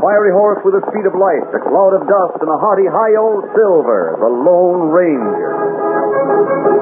wiry horse with a speed of light, a cloud of dust, and a hearty hi-yo Silver, the Lone Ranger.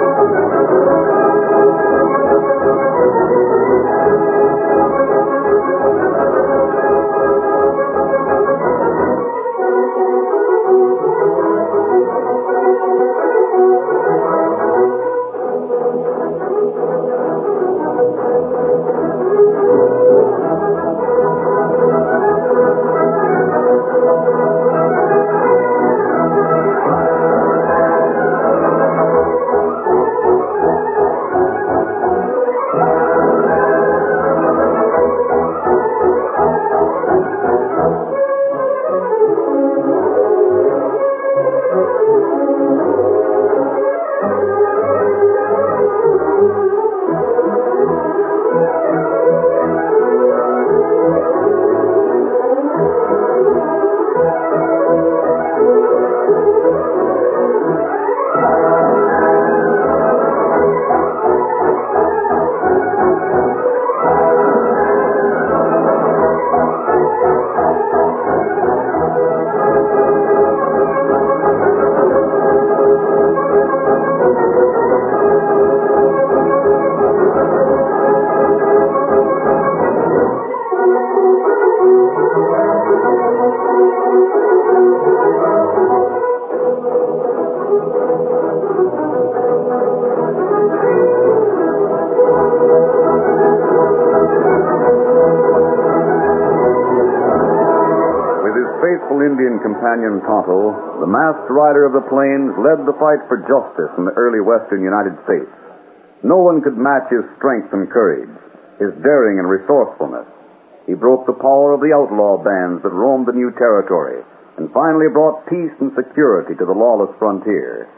Indian companion Tonto, the masked rider of the plains, led the fight for justice in the early western United States. No one could match his strength and courage, his daring and resourcefulness. He broke the power of the outlaw bands that roamed the new territory, and finally brought peace and security to the lawless frontier.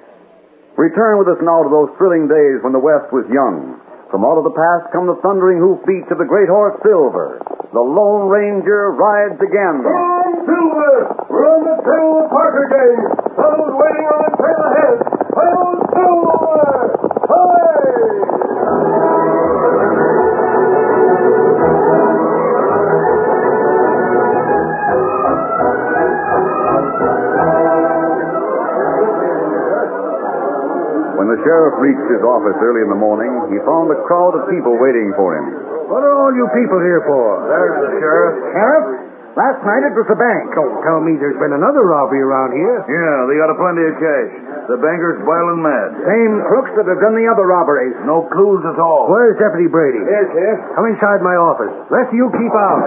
Return with us now to those thrilling days when the West was young. From out of the past come the thundering hoofbeats of the great horse Silver. The Lone Ranger rides again. Come on, Silver! We're on the trail of the Parker gang. Those waiting on the trail ahead. Hi-yo, Silver! When the sheriff reached his office early in the morning, he found a crowd of people waiting for him. What are all you people here for? There's the sheriff. Sheriff? Last night it was the bank. Don't tell me there's been another robbery around here. Yeah, they got a plenty of cash. The banker's boiling mad. Same crooks that have done the other robberies. No clues at all. Where's Deputy Brady? Yes, sir. Come inside my office. Rest of you keep out.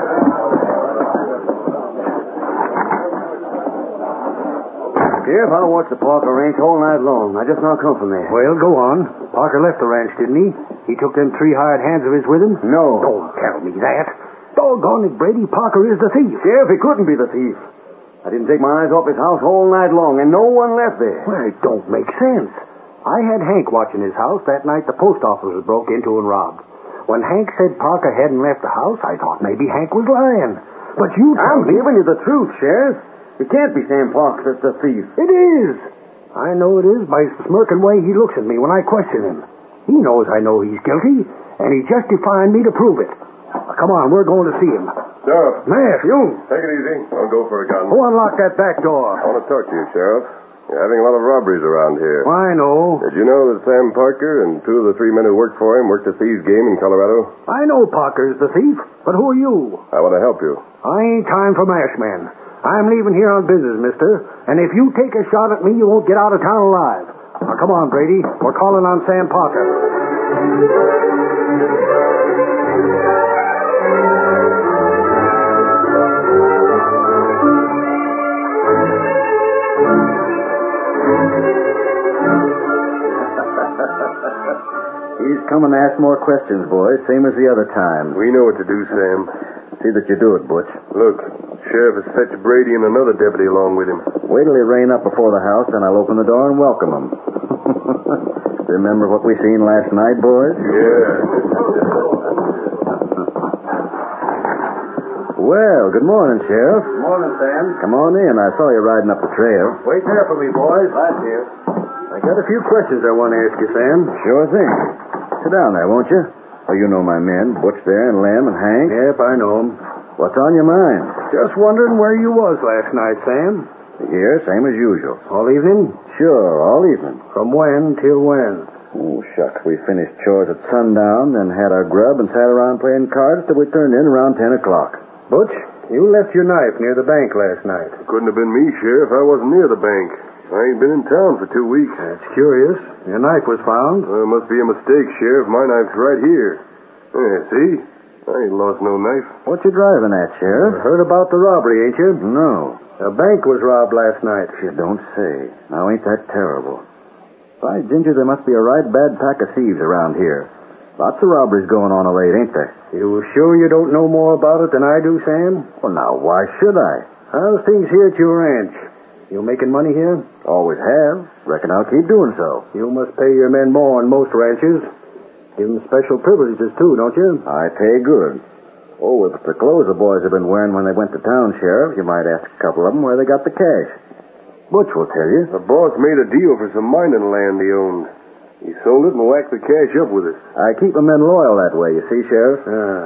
Sheriff, I watched the Parker ranch all night long. I just now come from there. Well, go on. Parker left the ranch, didn't he? He took them 3 hired hands of his with him? No. Don't tell me that. Doggone it, Brady, Parker is the thief. Sheriff, he couldn't be the thief. I didn't take my eyes off his house all night long, and no one left there. Well, it don't make sense. I had Hank watching his house that night the post office was broke into and robbed. When Hank said Parker hadn't left the house, I thought maybe Hank was lying. But you I'm told me... giving you the truth, Sheriff. It can't be Sam Parker that's the thief. It is. I know it is by the smirking way he looks at me when I question him. He knows I know he's guilty, and he's just defying me to prove it. Now, come on, we're going to see him. Sheriff. Mayor, you. Take it easy. I'll go for a gun. Who unlocked that back door? I want to talk to you, Sheriff. You're having a lot of robberies around here. Well, I know. Did you know that Sam Parker and 2 of the 3 men who worked for him worked a thieves' game in Colorado? I know Parker's the thief, but who are you? I want to help you. I ain't time for mash men. I'm leaving here on business, mister, and if you take a shot at me, you won't get out of town alive. Now, come on, Brady. We're calling on Sam Parker. He's coming to ask more questions, boys, same as the other time. We know what to do, Sam. See that you do it, Butch. Look, Sheriff has fetched Brady and another deputy along with him. Wait till he rein up before the house, then I'll open the door and welcome him. Remember what we seen last night, boys? Yeah. Well, good morning, Sheriff. Good morning, Sam. Come on in. I saw you riding up the trail. Wait there for me, boys. Right here. I got a few questions I want to ask you, Sam. Sure thing. Sit down there, won't you? Oh, you know my men, Butch there and Lem and Hank. Yep, I know 'em. What's on your mind? Just wondering where you was last night, Sam. Here, same as usual. All evening? Sure, all evening. From when till when? Oh, shucks. We finished chores at sundown, then had our grub and sat around playing cards till we turned in around 10 o'clock. Butch, you left your knife near the bank last night. Couldn't have been me, Sheriff. I wasn't near the bank. I ain't been in town for 2 weeks. That's curious. Your knife was found. Must be a mistake, Sheriff. My knife's right here. See? I ain't lost no knife. What you driving at, Sheriff? Heard about the robbery, ain't you? No. A bank was robbed last night. You don't say. Now, ain't that terrible? By ginger, there must be a right bad pack of thieves around here. Lots of robberies going on of late, ain't there? You sure you don't know more about it than I do, Sam? Well, now, why should I? How's things here at your ranch? You making money here? Always have. Reckon I'll keep doing so. You must pay your men more on most ranches. Give them special privileges, too, don't you? I pay good. Oh, if it's the clothes the boys have been wearing when they went to town, Sheriff, you might ask a couple of them where they got the cash. Butch will tell you. The boss made a deal for some mining land he owned. He sold it and whacked the cash up with it. I keep my men loyal that way, you see, Sheriff.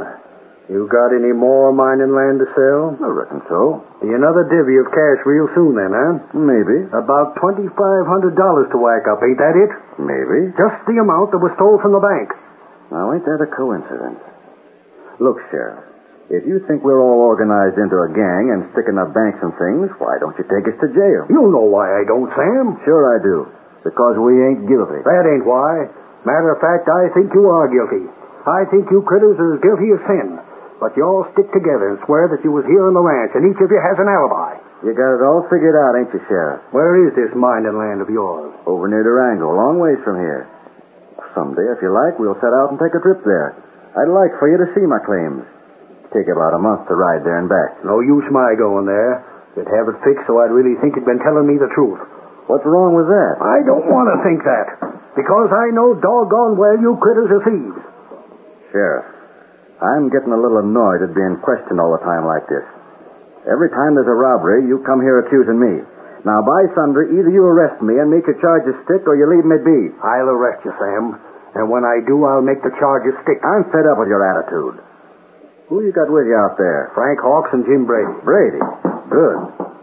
You got any more mining land to sell? I reckon so. Be another divvy of cash real soon then, huh? Maybe. About $2,500 to whack up, ain't that it? Maybe. Just the amount that was stole from the bank. Now, ain't that a coincidence? Look, Sheriff, if you think we're all organized into a gang and sticking up banks and things, why don't you take us to jail? You know why I don't, Sam. Sure I do. Because we ain't guilty. That ain't why. Matter of fact, I think you are guilty. I think you critters are as guilty as sin. But you all stick together and swear that you was here on the ranch, and each of you has an alibi. You got it all figured out, ain't you, Sheriff? Where is this mining land of yours? Over near Durango, a long ways from here. Someday, if you like, we'll set out and take a trip there. I'd like for you to see my claims. Take about a month to ride there and back. No use my going there. You'd have it fixed so I'd really think you'd been telling me the truth. What's wrong with that? I don't want to think that. Because I know doggone well you critters are thieves. Sheriff, I'm getting a little annoyed at being questioned all the time like this. Every time there's a robbery, you come here accusing me. Now, by thunder, either you arrest me and make your charges stick, or you leave me be. I'll arrest you, Sam. And when I do, I'll make the charges stick. I'm fed up with your attitude. Who you got with you out there? Frank Hawks and Jim Brady. Brady. Good.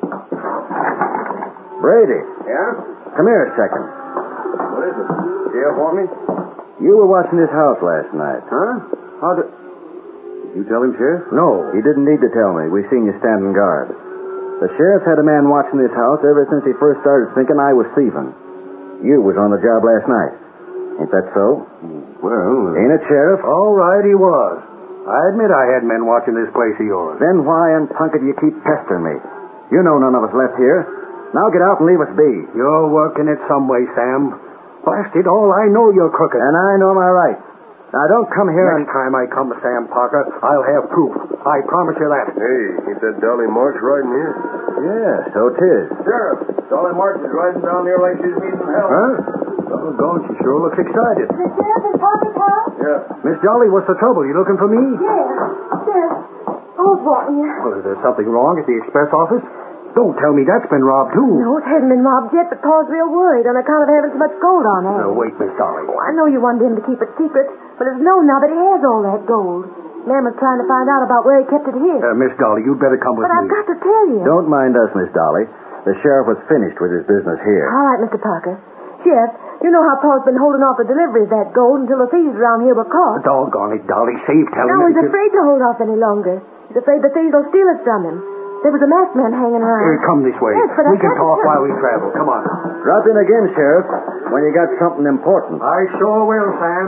Brady. Yeah? Come here a second. What is it? Sheriff want me? You were watching this house last night. Huh? How did you tell him, Sheriff? No, he didn't need to tell me. We seen you standing guard. The sheriff had a man watching this house ever since he first started thinking I was thieving. You was on the job last night. Ain't that so? Well... Ain't it, Sheriff? All right, he was. I admit I had men watching this place of yours. Then why in Punket do you keep pestering me? You know none of us left here. Now get out and leave us be. You're working it some way, Sam. Blast it all, I know you're crooked. And I know my rights. Now, don't come here Next time I come to Sam Parker, I'll have proof. I promise you that. Hey, ain't that Dolly March riding here? Yeah, so 'tis. Sheriff, Dolly March is riding down here like she's needing help. Huh? Doggone, she sure looks excited. The sheriff in Parker's house? Yeah. Miss Dolly, what's the trouble? You looking for me? Yeah. Sheriff, I was wanting you. Well, is there something wrong at the express office? Don't tell me that's been robbed, too. No, it hasn't been robbed yet, but Paul's real worried on account of having so much gold on hand. Now, wait, Miss Dolly. Oh, I know you wanted him to keep it secret, but it's known now that he has all that gold. Mama's trying to find out about where he kept it hid. Miss Dolly, you'd better come with But me. I've got to tell you. Don't mind us, Miss Dolly. The sheriff was finished with his business here. All right, Mr. Parker. Sheriff, you know how Paul's been holding off the delivery of that gold until the thieves around here were caught. Doggone it, Dolly. Save telling Now me. he's afraid to hold off any longer. He's afraid the thieves will steal it from him. There was a masked man hanging around. Come this way. Yes, but we I've can got to talk tell while you. we travel. Come on. Drop in again, Sheriff, when you got something important. I sure will, Sam.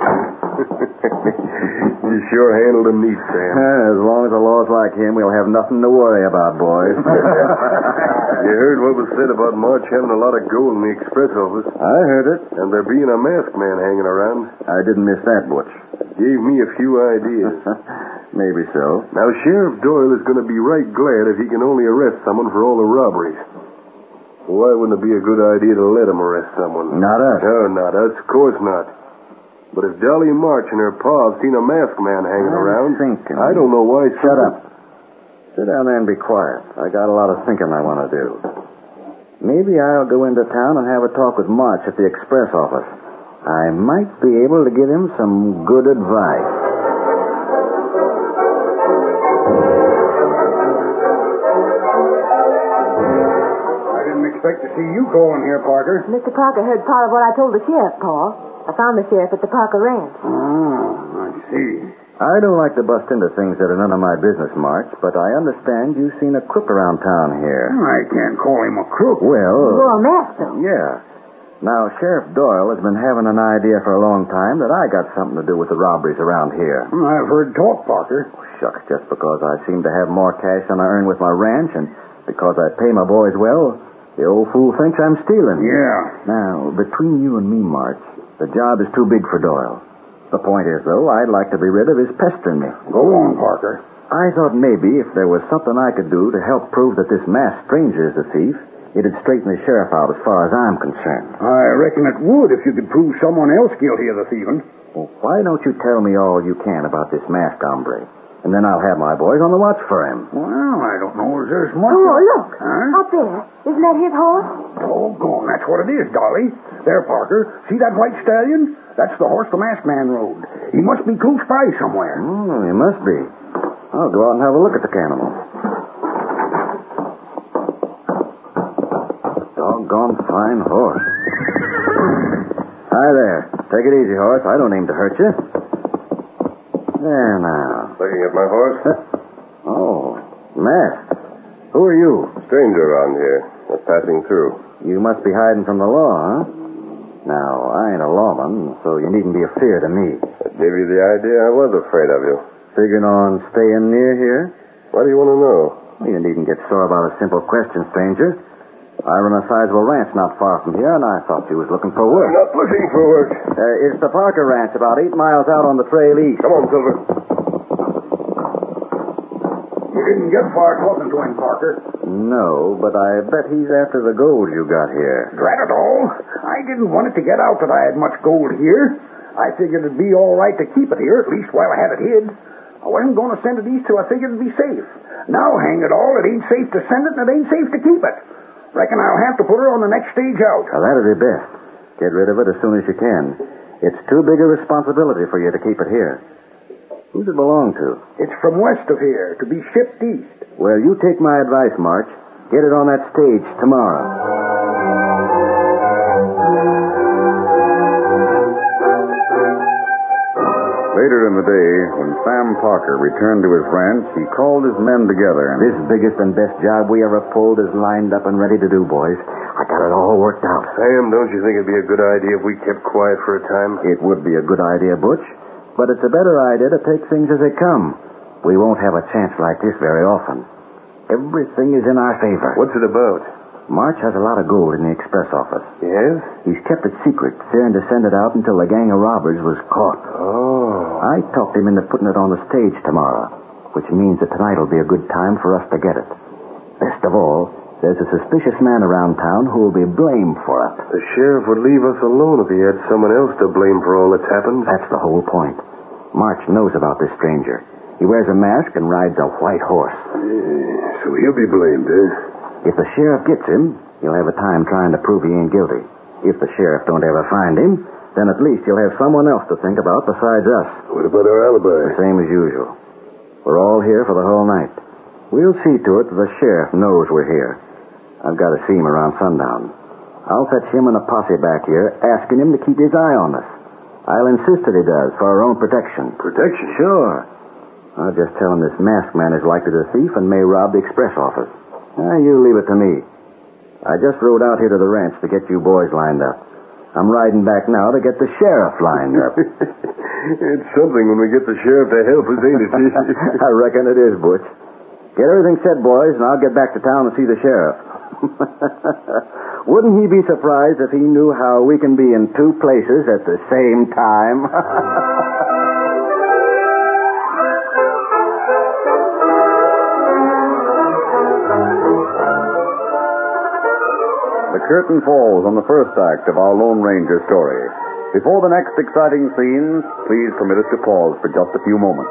You sure handled him neat, Sam. As long as the law's like him, we'll have nothing to worry about, boys. You heard what was said about March having a lot of gold in the express office, I heard it. and there being a masked man hanging around. I didn't miss that, Butch. Gave me a few ideas. Maybe so. Now, Sheriff Doyle is going to be right glad if he can only arrest someone for all the robberies. Why wouldn't it be a good idea to let him arrest someone? Not us. No, not us. Of course not. But if Dolly March and her pa have seen a masked man hanging I'm around, thinking. I don't know why... Shut up. Sit down there and be quiet. I got a lot of thinking I want to do. Maybe I'll go into town and have a talk with March at the express office. I might be able to give him some good advice. expect to see you calling here, Parker. Mr. Parker heard part of what I told the sheriff, Paul. I found the sheriff at the Parker Ranch. Oh, I see. I don't like to bust into things that are none of my business, March, but I understand you've seen a crook around town here. I can't call him a crook. Well... Well, master. Yeah. Now, Sheriff Doyle has been having an idea for a long time that I got something to do with the robberies around here. I've heard talk, Parker. Oh, shucks, just because I seem to have more cash than I earn with my ranch and because I pay my boys well, the old fool thinks I'm stealing. Yeah. Now, between you and me, March, the job is too big for Doyle. The point is, though, I'd like to be rid of his pestering me. Go on, Parker. I thought maybe if there was something I could do to help prove that this masked stranger is the thief, it'd straighten the sheriff out as far as I'm concerned. I reckon it would if you could prove someone else guilty of the thieving. Well, why don't you tell me all you can about this masked hombre? And then I'll have my boys on the watch for him. Well, I don't know if there's much... Oh, look. Huh? Up there. Isn't that his horse? Doggone, that's what it is, Dolly. There, Parker. See that white stallion? That's the horse the masked man rode. He must be close by somewhere. Oh, he must be. I'll go out and have a look at the animal. Doggone fine horse. Hi there. Take it easy, horse. I don't aim to hurt you. There now. Looking at my horse? Oh, masked. Who are you? Stranger around here. Just passing through. You must be hiding from the law, huh? Now, I ain't a lawman, so you needn't be afeard of me. That gave you the idea I was afraid of you. Figuring on staying near here? What do you want to know? Well, you needn't get sore about a simple question, stranger. I run a sizable ranch not far from here, and I thought you was looking for work. I'm not looking for work. It's the Parker Ranch, about 8 miles out on the trail east. Come on, Silver. You didn't get far talking to him, Parker. No, but I bet he's after the gold you got here. Drat it all. I didn't want it to get out that I had much gold here. I figured it'd be all right to keep it here, at least while I had it hid. I wasn't going to send it east till I figured it'd be safe. Now, hang it all, it ain't safe to send it, and it ain't safe to keep it. Reckon I'll have to put her on the next stage out. Well, that'd be best. Get rid of it as soon as you can. It's too big a responsibility for you to keep it here. Who's it belong to? It's from west of here, to be shipped east. Well, you take my advice, March. Get it on that stage tomorrow. Later in the day, when Sam Parker returned to his ranch, he called his men together and... This biggest and best job we ever pulled is lined up and ready to do, boys. I got it all worked out. Sam, don't you think it'd be a good idea if we kept quiet for a time? It would be a good idea, Butch, but it's a better idea to take things as they come. We won't have a chance like this very often. Everything is in our favor. What's it about? March has a lot of gold in the express office. Yes? He's kept it secret, fearing to send it out until the gang of robbers was caught. Oh. I talked him into putting it on the stage tomorrow, which means that tonight will be a good time for us to get it. Best of all, there's a suspicious man around town who will be blamed for it. The sheriff would leave us alone if he had someone else to blame for all that's happened. That's the whole point. March knows about this stranger. He wears a mask and rides a white horse. So he'll be blamed, eh? If the sheriff gets him, he'll have a time trying to prove he ain't guilty. If the sheriff don't ever find him, then at least he'll have someone else to think about besides us. What about our alibi? The same as usual. We're all here for the whole night. We'll see to it that the sheriff knows we're here. I've got to see him around sundown. I'll fetch him and a posse back here, asking him to keep his eye on us. I'll insist that he does, for our own protection. Protection? Sure. I'll just tell him this masked man is likely the thief and may rob the express office. You leave it to me. I just rode out here to the ranch to get you boys lined up. I'm riding back now to get the sheriff lined up. It's something when we get the sheriff to help us, ain't it? I reckon it is, Butch. Get everything set, boys, and I'll get back to town and see the sheriff. Wouldn't he be surprised if he knew how we can be in two places at the same time? The curtain falls on the first act of our Lone Ranger story. Before the next exciting scenes, please permit us to pause for just a few moments.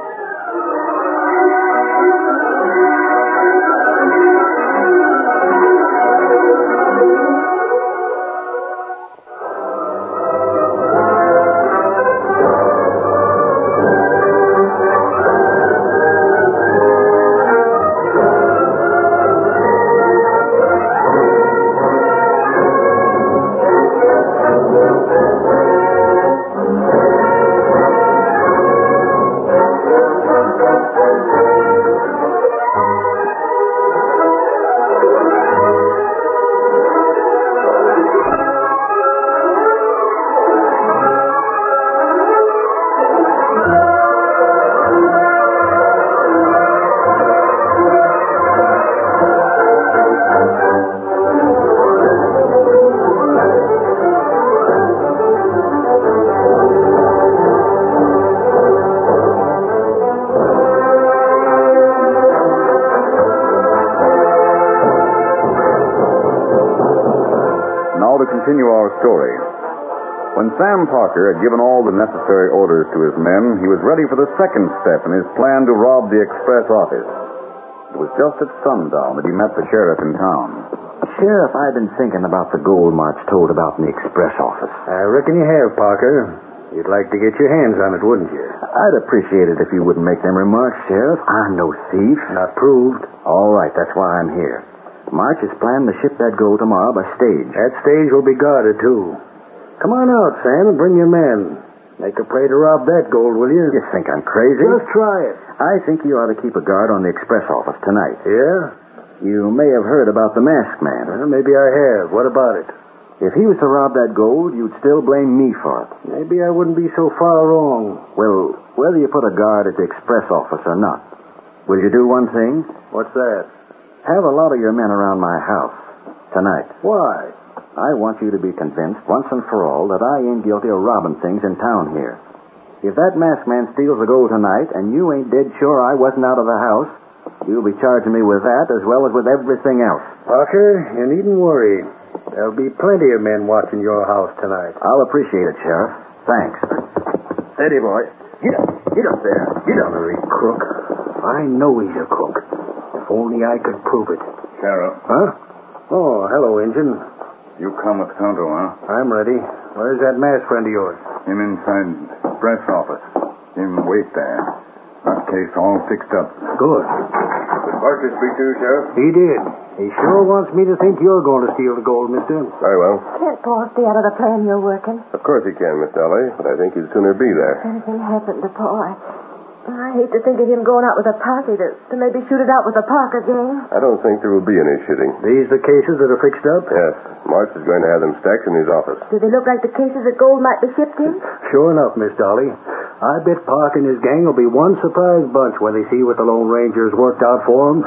continue our story. When Sam Parker had given all the necessary orders to his men, he was ready for the second step in his plan to rob the express office. It was just at sundown that he met the sheriff in town. Sheriff, I've been thinking about the gold March told about in the express office. I reckon you have, Parker. You'd like to get your hands on it, wouldn't you? I'd appreciate it if you wouldn't make them remarks, Sheriff. I'm no thief. Not proved. All right, that's why I'm here. March is planning to ship that gold tomorrow by stage. That stage will be guarded, too. Come on out, Sam, and bring your men. Make a play to rob that gold, will you? You think I'm crazy? Just try it. I think you ought to keep a guard on the express office tonight. Yeah? You may have heard about the masked man. Well, maybe I have. What about it? If he was to rob that gold, you'd still blame me for it. Maybe I wouldn't be so far wrong. Well, whether you put a guard at the express office or not, will you do one thing? What's that? Have a lot of your men around my house tonight. Why? I want you to be convinced once and for all that I ain't guilty of robbing things in town here. If that masked man steals the gold tonight and you ain't dead sure I wasn't out of the house, you'll be charging me with that as well as with everything else. Parker, you needn't worry. There'll be plenty of men watching your house tonight. I'll appreciate it, Sheriff. Thanks. Steady, boy. Get up. Get up there. Get up. Honorary crook. I know he's a crook. If only I could prove it. Sheriff, Huh? Oh, hello, Injun. you come with Tonto, huh? I'm ready. Where's that masked friend of yours? Him inside press office. Him wait there. That case all fixed up. Good. Did Parker speak to you, Sheriff? He did. He sure wants me to think you're going to steal the gold, mister. Very well. Can't Paul stay out of the plan you're working? Of course he can, Miss Dolly, but I think he'd sooner be there. If anything happened to Paul, I hate to think of him going out with a posse to maybe shoot it out with the Parker gang. I don't think there will be any shooting. These the cases that are fixed up? Yes, March is going to have them stacked in his office. Do they look like the cases that gold might be shipped in? Sure enough, Miss Dolly. I bet Park and his gang will be one surprise bunch when they see what the Lone Ranger's worked out for them.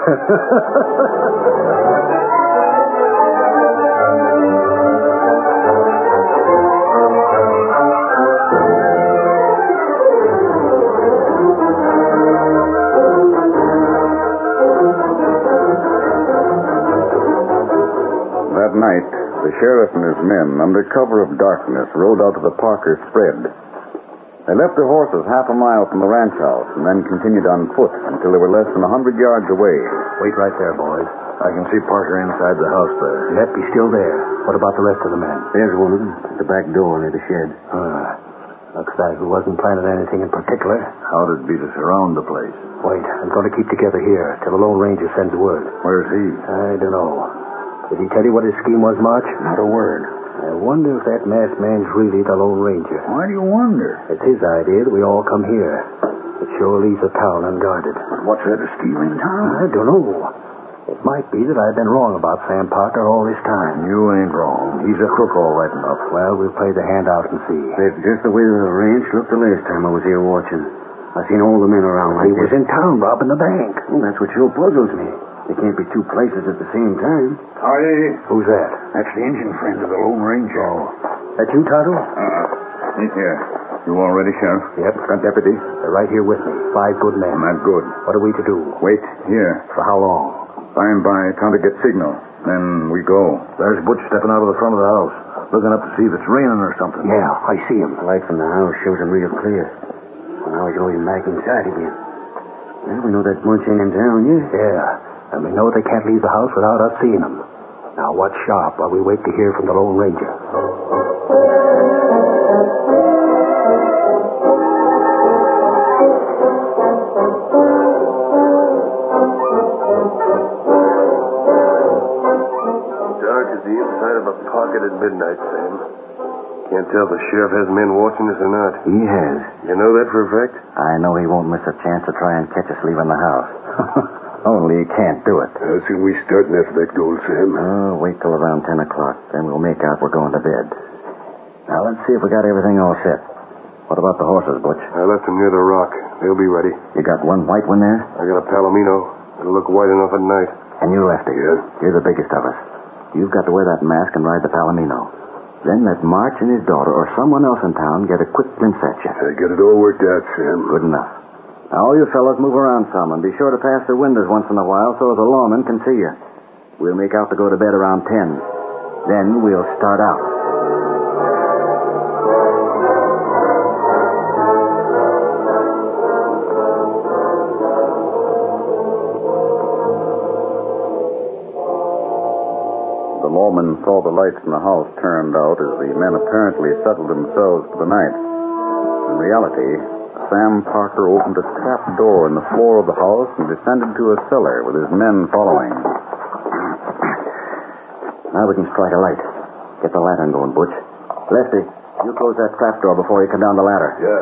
That night, the sheriff and his men, under cover of darkness, rode out to the Parker spread. They left their horses half a mile from the ranch house and then continued on foot until they were less than 100 yards away. Wait right there, boys. I can see Parker inside the house there. Yep, he's still there. What about the rest of the men? There's one of them at the back door near the shed. Looks like we wasn't planning anything in particular. How'd it be to surround the place? Wait, I'm going to keep together here till the Lone Ranger sends word. Where's he? I don't know. Did he tell you what his scheme was, March? Not a word. I wonder if that masked man's really the Lone Ranger. Why do you wonder? It's his idea that we all come here. It sure leaves the town unguarded. What's there to steal in town? I don't know. It might be that I've been wrong about Sam Parker all this time. You ain't wrong. He's a crook all right enough. Well, we'll play the hand out and see. It's just the way the ranch looked the last time I was here watching. I seen all the men around like He was in town robbing the bank. Well, that's what sure puzzles me. They can't be two places at the same time. Howdy. Who's that? That's the engine friend of the Lone Ranger. Oh. That you, Tonto? He's here. You all ready, Sheriff? Yep. Front deputy. They're right here with me. 5 good men. Not good. What are we to do? Wait here. For how long? By and by, time to get signal. Then we go. There's Butch stepping out of the front of the house, looking up to see if it's raining or something. Yeah, I see him. The light from the house shows him real clear. Well, now he's going back inside again. Well, we know that bunch ain't in town yet. Yeah. And we know they can't leave the house without us seeing them. Now watch sharp while we wait to hear from the Lone Ranger. Dark as the inside of a pocket at midnight, Sam. Can't tell if the sheriff has men watching us or not. He has. You know that for a fact? I know he won't miss a chance to try and catch us leaving the house. Only he can't do it. How soon we starting after that gold, Sam? Oh, wait till around 10 o'clock. Then we'll make out we're going to bed. Now, let's see if we got everything all set. What about the horses, Butch? I left them near the rock. They'll be ready. You got one white one there? I got a Palomino. It'll look white enough at night. And you, Lefty. Yeah? You're the biggest of us. You've got to wear that mask and ride the Palomino. Then let March and his daughter or someone else in town get a quick glimpse at you. I got it all worked out, Sam. Good enough. Now, all you fellas move around some and be sure to pass the windows once in a while so the lawmen can see you. We'll make out to go to bed around 10. Then we'll start out. lawmen saw the lights in the house turned out as the men apparently settled themselves for the night. In reality, Sam Parker opened a trap door in the floor of the house and descended to a cellar with his men following. Now we can strike a light. Get the lantern going, Butch. Lefty, you close that trap door before you come down the ladder. Yeah.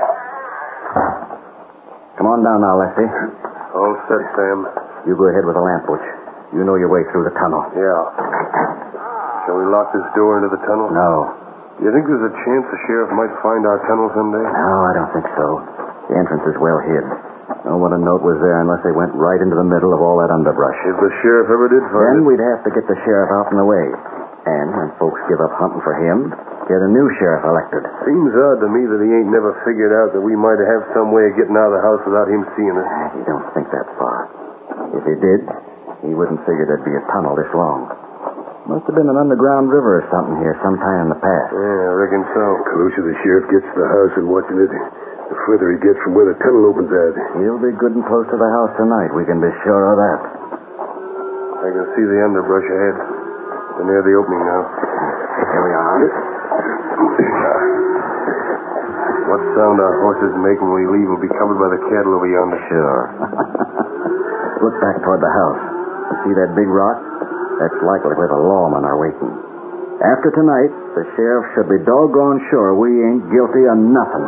Come on down now, Lefty. All set, Sam. You go ahead with the lamp, Butch. You know your way through the tunnel. Yeah. Shall we lock this door into the tunnel? No. Do you think there's a chance the sheriff might find our tunnel someday? No, I don't think so. The entrance is well hid. No one would note was there unless they went right into the middle of all that underbrush. If the sheriff ever did find Then it... we'd have to get the sheriff out and away. And when folks give up hunting for him, get a new sheriff elected. Seems odd to me that he ain't never figured out that we might have some way of getting out of the house without him seeing us. You don't think that far. If he did, he wouldn't figure there'd be a tunnel this long. Must have been an underground river or something here sometime in the past. Yeah, I reckon so. The closer the sheriff gets to the house and watching it, the further he gets from where the tunnel opens out. He'll be good and close to the house tonight. We can be sure of that. I can see the underbrush ahead. We're near the opening now. Here we are. What sound our horses make when we leave will be covered by the cattle over yonder. Sure. Look back toward the house. See that big rock? That's likely where the lawmen are waiting. After tonight, the sheriff should be doggone sure we ain't guilty of nothing.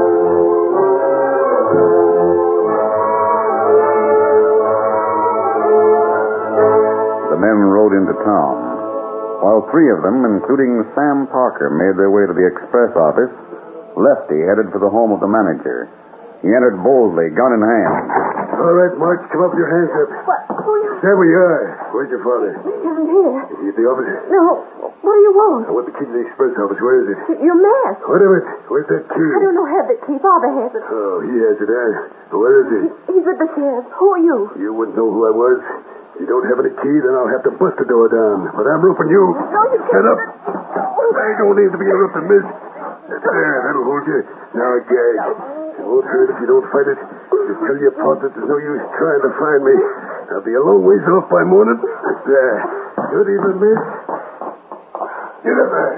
The men rode into town. While three of them, including Sam Parker, made their way to the express office, Lefty headed for the home of the manager. He entered boldly, gun in hand. All right, March, come up with your hands up. What? Who are you? There we are. Where's your father? He isn't here. Is he at the office? No. What do you want? I want the key to the express office. Where is it? Your mask. What of it? Where's that key? I don't know have that key. Father has it. Oh, he has it, Where is it? He's with the sheriff. Who are you? You wouldn't know who I was. If you don't have any key, then I'll have to bust the door down. But I'm roping you. No, you can't. Shut up. I don't need to be interrupted, miss. There, that'll hold you. Now a gag. It won't hurt if you don't fight it. Just tell your pop that there's no use trying to find me. I'll be a long ways off by morning. There. Good evening, miss. Get up there.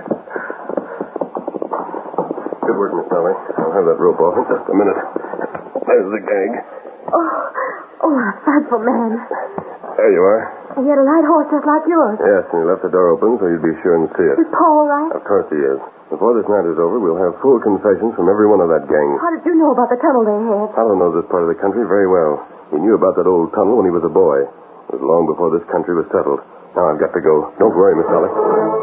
Good work, Miss Dolly. I'll have that rope off in just a minute. There's the gag. Oh, a frightful man. There you are. He had a light horse just like yours. Yes, and he left the door open so you'd be sure and see it. Is Paul all right? Of course he is. Before this night is over, we'll have full confessions from every one of that gang. How did you know about the tunnel they had? Paolo knows this part of the country very well. He knew about that old tunnel when he was a boy. It was long before this country was settled. Now I've got to go. Don't worry, Miss Dolly.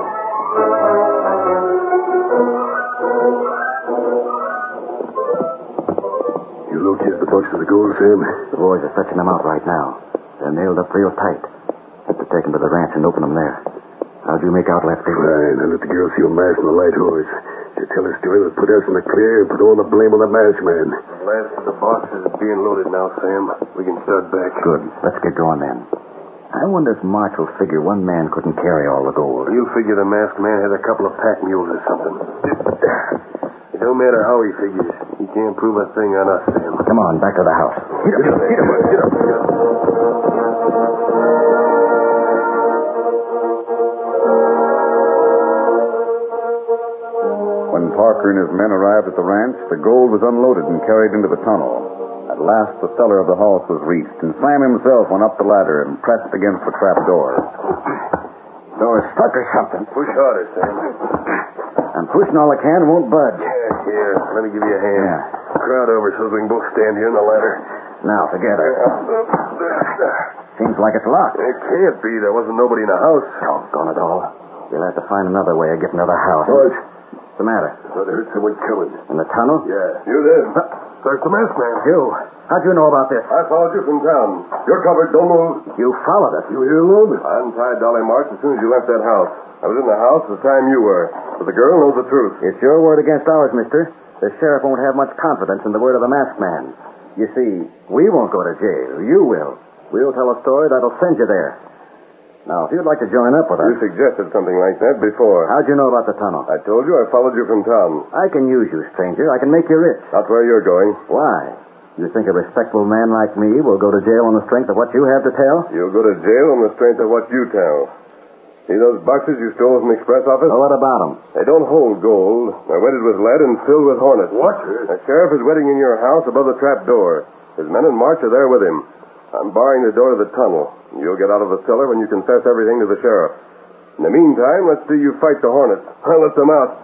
You located the box of the gold, Sam? The boys are fetching them out right now. They're nailed up real tight. Have to take them to the ranch and open them there. How'd you make out, Lefty? Fine. I let the girl see a mask and a light horse. She tell us story that put us in the clear and put all the blame on the masked man. The last of the boxes is being loaded now, Sam. We can start back. Good. Let's get going then. I wonder if March will figure one man couldn't carry all the gold. He'll figure the masked man had a couple of pack mules or something. It don't matter how he figures. He can't prove a thing on us, Sam. Come on, back to the house. Get up. When Parker and his men arrived at the ranch, the gold was unloaded and carried into the tunnel. At last, the cellar of the house was reached, and Sam himself went up the ladder and pressed against the trap door. Door's stuck or something. Push harder, Sam. I'm pushing all I can, won't budge. Here, let me give you a hand. Yeah. Crowd over so we can both stand here on the ladder. Now, together. Seems like it's locked. It can't be. There wasn't nobody in the house. Doggone it all. You'll have to find another way of getting to the house. What? What's the matter? I thought I heard someone coming. In the tunnel? Yeah. You there? There's the masked man. You. How'd you know about this? I followed you from town. You're covered. Don't move. You followed us. You here alone? I untied Dolly March as soon as you left that house. I was in the house the time you were. But the girl knows the truth. It's your word against ours, mister. The sheriff won't have much confidence in the word of the masked man. You see, we won't go to jail. You will. We'll tell a story that'll send you there. Now, if you'd like to join up with us... You suggested something like that before. How'd you know about the tunnel? I told you I followed you from town. I can use you, stranger. I can make you rich. Not where you're going. Why? You think a respectable man like me will go to jail on the strength of what you have to tell? You'll go to jail on the strength of what you tell. See those boxes you stole from the express office? Well, what about them? They don't hold gold. They're wetted with lead and filled with hornets. What? The sheriff is waiting in your house above the trap door. His men and March are there with him. I'm barring the door to the tunnel. You'll get out of the cellar when you confess everything to the sheriff. In the meantime, let's see you fight the hornets. I'll let them out.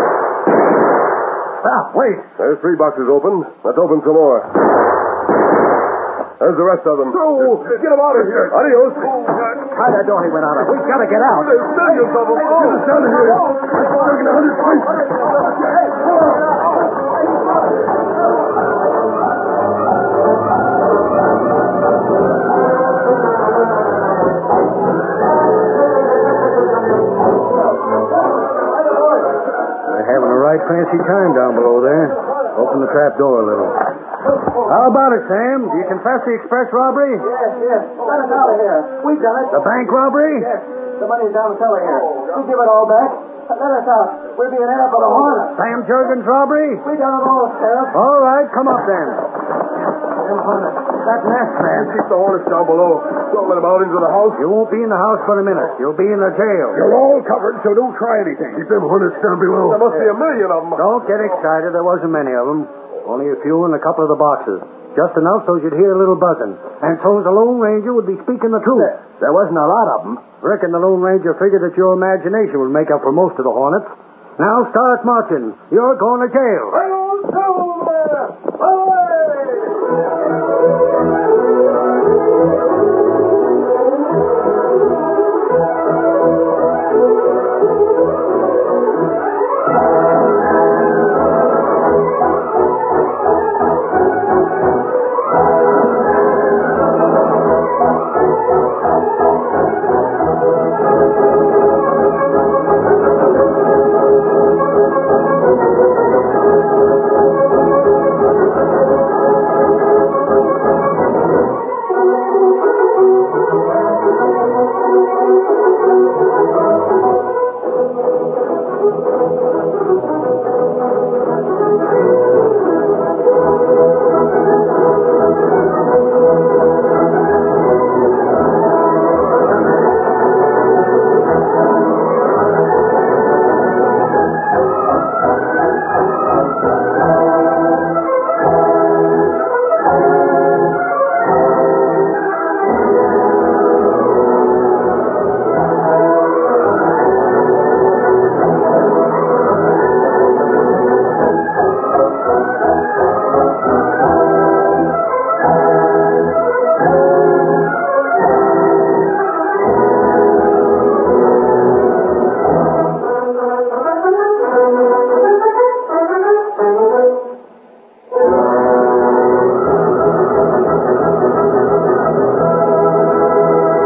Stop, wait. There's 3 boxes open. Let's open some more. There's the rest of them. Oh, get them out of here. Adios. Try that door he went out of. We've got to get out. There's millions of them. Get us out of here. I've spoken 100 times. They're having a right fancy time down below there. Open the trap door a little. How about it, Sam? Do you confess the express robbery? Yes. Let us out of here. We've done it. The bank robbery? Yes. The money's down the cellar here. We give it all back. Let us out. We're being held for the hornet. Sam Jurgens robbery? We done it all, Sheriff. All right, come up then. Them hornets. That nest, man. Keep the hornets down below. Don't let them out into the house. You won't be in the house for a minute. You'll be in the jail. You're all covered, so don't try anything. Keep them hornets down below. There must be a million of them. Don't get excited. There wasn't many of them. Only a few in a couple of the boxes. Just enough so you'd hear a little buzzing. And so the Lone Ranger would be speaking the truth. There wasn't a lot of them. Reckon the Lone Ranger figured that your imagination would make up for most of the hornets. Now start marching. You're going to jail.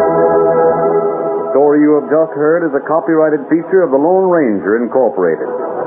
Just heard is a copyrighted feature of the Lone Ranger Incorporated.